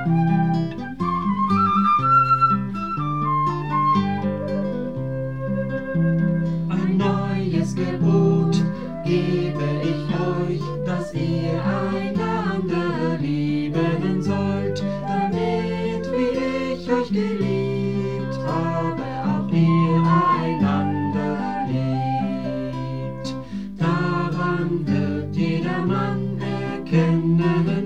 Ein neues Gebot gebe ich euch, dass ihr einander lieben sollt, damit, wie ich euch geliebt habe, auch ihr einander liebt. Daran wird jeder Mann erkennen,